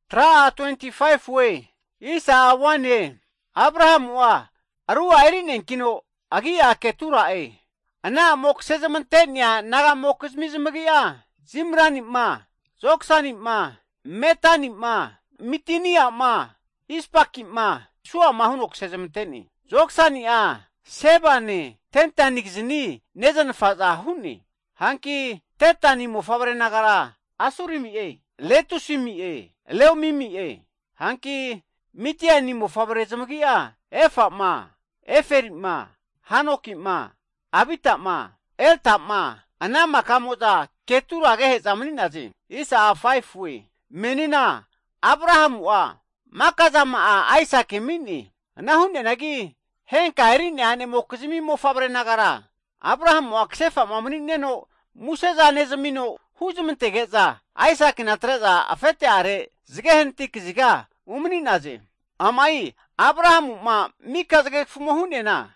Tra 25 we. Isa wane. Abraham wa. Arua erinen kino. Agia ketura e. Ana mok sezamantenya naga mok zmizmagia. Zimrani ma. Zoksani ma. Metani ma. Mitinia ma. Ispaki ma. Shua mahunok sezamanteni. Zoksani a. Sebane. Tentanik zini. Nezan faza huni. Hanki tetani mo fabre nagara. Asurimi e. Letusimi e. Leumimi e. Hanki mitiani mo fabre zamagia. Efa ma. Eferi ma. Hanoki ma. Abita ma. Elta ma. Anama kamoda ketura gehe zamani nazi. Isa a 5 we. Menina Abraham wa. Makazama a Isaac mini. Nahunde nagi. Henka erini ane mokzimi mo fabre nagara. Abraham wa ksefa mamani neno. Museza nezamino. Huzmentegeza. Isaac natreza afete are. Zgehentik ziga. Umni nazi. Amai. Abraham ma mikazgek fumohune na.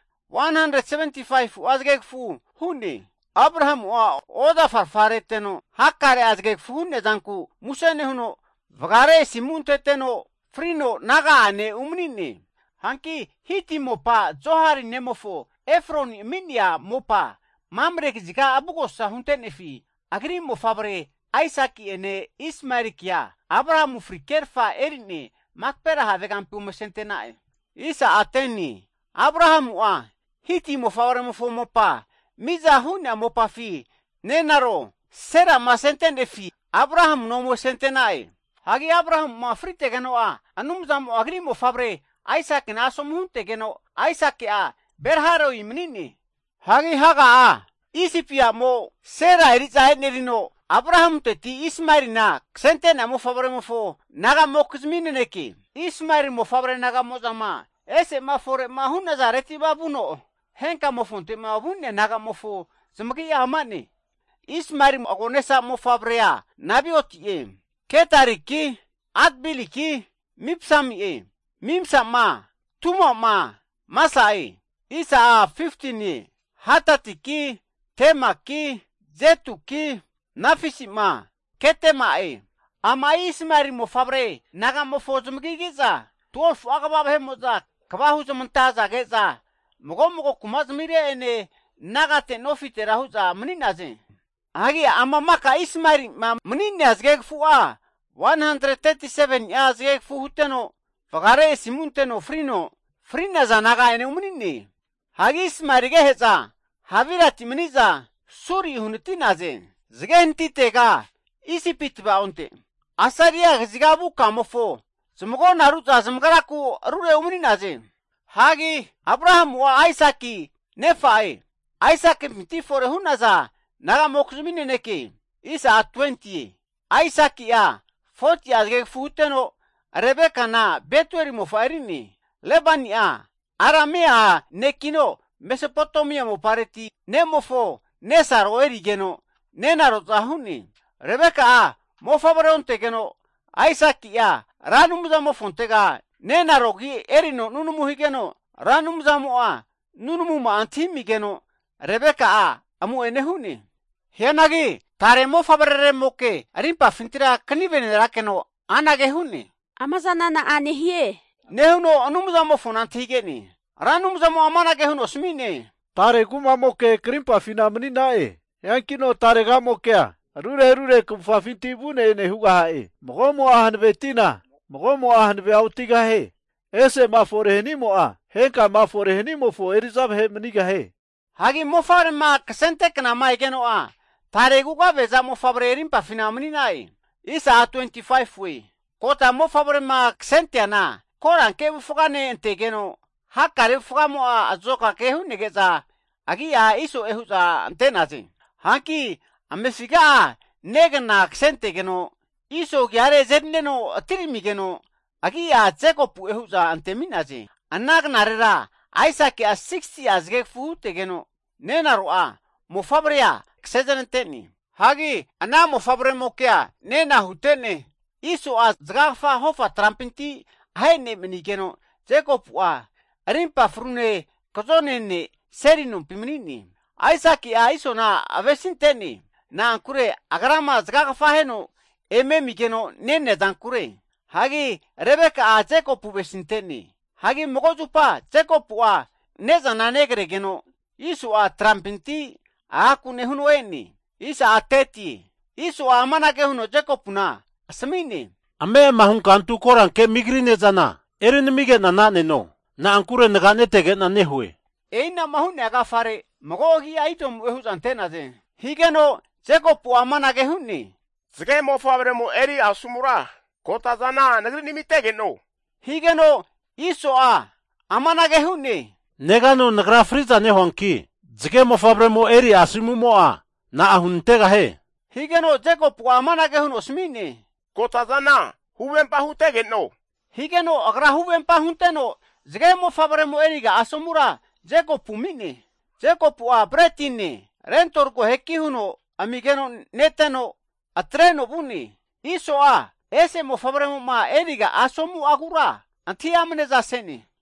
175 azgek fu hunde. Abraham wa oda farfareteno. Hakkare azgek fu hunde zanku. Musene huno. Vagare simunte teno. Frino naga ane umnine. Hanki hiti mopa zohari nemofo. Efron minya mopa. Mamrek zika abugosa huntenefi. Agri mofabre. Isaki ene Ismarikia. Abraham frikerfa erine. Makpera havegan pumesentenae. Isa ateni. Abraham wa. Hiti mofabre mofo mopa. Miza hunya mopa fi. Nenaro. Sera masentene fi. Abraham no mo sentenae. Hagi Abraham ma frite geno a. Anumzam agri mofabre. Isaac na somhunte geno. Isaac a. Berharo imnini. Hagi haga a. Isipia mo. Sera eriza enerino. Abraham te ti Ismail na sentena mo fabre mo fo naga mo kuzmine neki Ismail mo fabre naga mo zama ese ma fore ma hunna zareti babuno henka mo fonte ma bunne naga mo fo zamaki amani Ismail mo agonesa mo fabre ya nabi otie ketariki adbiliki mipsami mimsa ma tumo ma masai isa 15 hatatiki temaki zetuki Nafisi ma, kete ma e. Ama Ismail mo fabre, naga mo fozum gigiza. 12 agaba moza, kabahu zamantaza geza. Mogo kumaz mire ene, naga te nofite rahuza mninaze. Hagi ama maka Ismail ma mninaz geg fua. 137 yaz geg fu huteno. Fagare simunteno frino. Frinaza naga ene mnini. Hagi Ismail geheza. Havirati mniza. Suri hunutinaze. Zgenti tega isi pitba onte asaria zgabu kamofo zumgo naruta zmgaraku rure umni naze hagi Abraham wa Isaki nefai Isaac miti fore hunaza naga mokzmine neki isa 20 Isaki ya 40 azge futeno Rebecca na betueri mofarini Lebani a Aramea nekino Mesopotamia mo pareti nemofo nesaro erigeno Nenaro zahuni. Rebecca a. Mofabre ontegeno. Isaac ya. Ranumza mofontega. Nenaro gi erino nunumu higeno. Ranumza mo a. Nunumu ma antimigeno. Rebecca a. Amu enehuni. Hianagi. Tare mofabre remoke. Arimpa fintira kanivene rakeno. Anage huni. Amazana na anehie. Nehuno anumza mofonantigeni. Ranumza mo amanage huno smine. Tare guma moke krimpa finamni nae. Yankino tarega mokea. Rure kumfafinti bune ne huga hae. Mogomo ahanve tina. Mogomo ahanve autiga he. Ese maforeheni moa. Henka maforeheni mofo erizab he mniga he. Hagi mofare ma kasente kana ma igeno a. Taregu ga veza mofabre erin pa finamni nai. Isa 25 we. Kota mofabre ma kasente ana. Koran ke fugane entegeno. Hakare fugamo a azoka ke hu negeza. Agi a iso ehuza antenazi. Hanki amesiga negana ksente geno iso gyare zenneno atirimi geno agi ya zeko pu ehuza anteminaje anag narera Isaac a 60 azge fute geno nenaro a mofabrea ksezenenteni hagi ana mofabre mokea nena hutene iso a zgafa hofa trampinti haine menigeno zeko pu a rimpa frune kozonene serinum pimnini Isaac a iso na avesinteni na ankure agarama zgaga faheno eme migeno nene dankure Hagi Rebeka a Jacob besinteni. Hagi mogojupa Jacob a neza na negre geno. Isu a trampinti a kune huno eni. Isa a teti. Isu a mana ke huno Jacob na. Asmini. Ame mahun kantu koran ke migrine zana. Erin mige na no. Na ankure negane tege na nehue. Eina mahun aga fare. Mogogi aitom ehus antena ze. Higeno Jacob a mana ke hunni. Zige mo fabre mo eri asumura. Kota zana negri nimitege no. Higeno iso a amana ke hunni. Negano negra friza ne honki. Zige mo fabre mo eri asimu mo a. Na ahuntega he. Higeno Jacob a amana ke hun osmini. Kota zana huwempa hutege no. Higeno agra huwempa hunteno. Zige mo fabre mo eriga asumura Jacob mini. Jacob a bretini. Rentor ko heki huno amigeno neteno atreno buni. Iso a ese mo fabre mo ma eriga asomu agura. Anti amne zaseni.